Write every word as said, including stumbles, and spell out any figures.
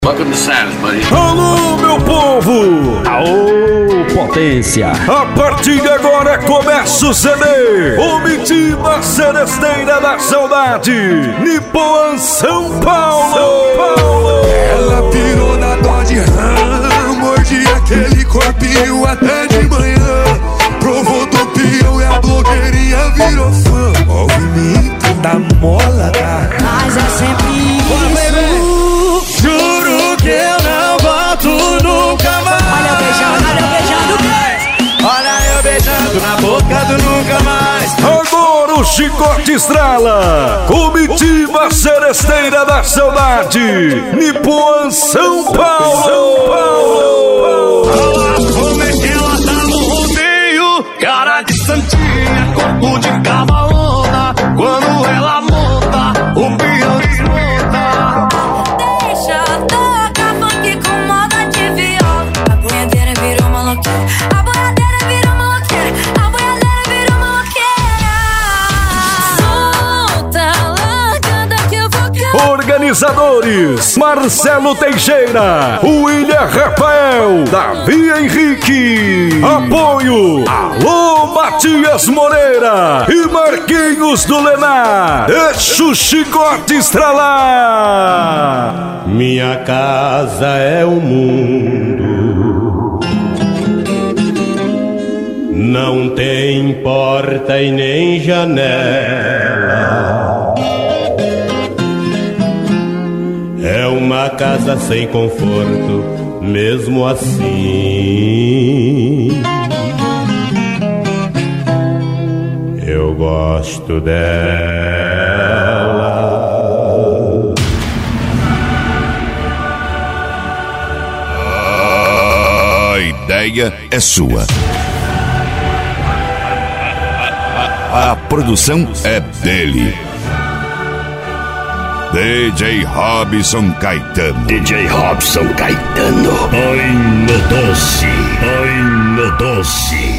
Welcome to Sands, buddy. Alô, meu povo! Aô, potência! A partir de agora começa o C D Comitiva Seresteira da Saudade, Nippon, São Paulo! São Paulo! Ela pirou na Dodge Ram, mordi aquele corpinho até de manhã. Provou do peão e a blogueirinha virou fã. Movimento da mola da... Mas é sempre isso. Juro que eu não volto nunca mais. Olha eu beijando, olha eu beijando. Olha eu beijando na boca do nunca mais. Agora o chicote estrala. Comitiva Seresteira da Saudade, Nippon, São Paulo! São Paulo! Olha como é que ela tá no rodeio. Cara de santinha, corpo de cavalona. Quando ela monta, o peão desmonta. Deixa tocar funk com moda de viola. A boiadeira virou maloqueira. A boiadeira virou maloqueira. A boiadeira virou maloqueira. Solta, largada que eu vou cair. Organizadores: Marcelo Teixeira, William Rafael, Davi Henrique. Apoio: Alô Matias Moreira e Marquinhos do Lenar. Deixa o chicote estralar. Minha casa é o mundo, não tem porta e nem janela. É uma casa sem conforto, mesmo assim. Eu gosto dela. A ideia é sua. A produção é dele. D J Robson Caetano. D J Robson Caetano. Ai, no doce, ai, no doce.